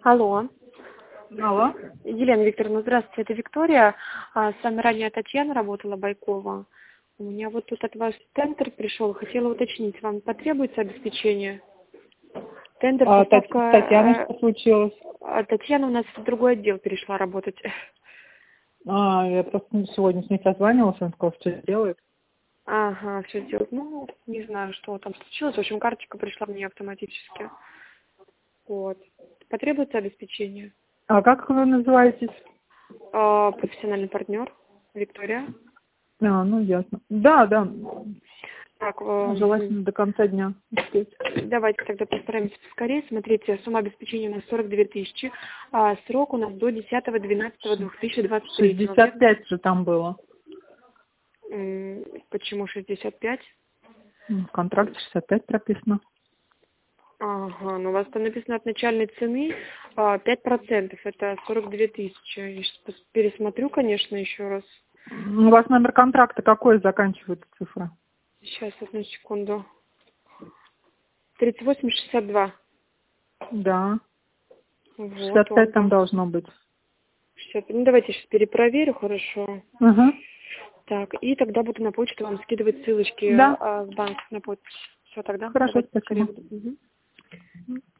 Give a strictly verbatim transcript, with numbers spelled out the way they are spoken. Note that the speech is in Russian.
Алло. Алло. Елена Викторовна, здравствуйте, это Виктория. А, С вами ранее Татьяна работала, Байкова. У меня вот тут от вас тендер пришел. Хотела уточнить, вам потребуется обеспечение? Тендер, А Тат- поставка... Татьяна, что случилось? а Татьяна у нас в другой отдел перешла работать. А, я просто сегодня с ней созванивалась, она сказала, что делает. Ага, все делать. Ну, не знаю, что там случилось. В общем, карточка пришла мне автоматически. Вот. Потребуется обеспечение? А как вы называетесь? А, профессиональный партнер Виктория. А, ну ясно. Да, да. Так, э, Желательно до конца дня успеть. давайте тогда постараемся поскорее. Смотрите, сумма обеспечения у нас сорок две тысячи, а срок у нас до десятого двенадцатого две тысячи двадцать третьего. шестьдесят пять же там было. М, Почему шестьдесят пять? В контракте шестьдесят пять прописано. Ага, ну у вас там написано от начальной цены а, пять процентов, это сорок две тысячи. Я сейчас пересмотрю, конечно, еще раз. У вас номер контракта какой заканчивается цифра? Сейчас, одну секунду. тридцать восемь шестьдесят два. Да. Вот шестьдесят пять он. там должно быть. шестьдесят. Ну, давайте сейчас перепроверю, хорошо. Ага. Так, и тогда буду на почту вам скидывать ссылочки Да. а, в банк на почту. Все, тогда Хорошо, давайте спасибо. поскорее. Мгм.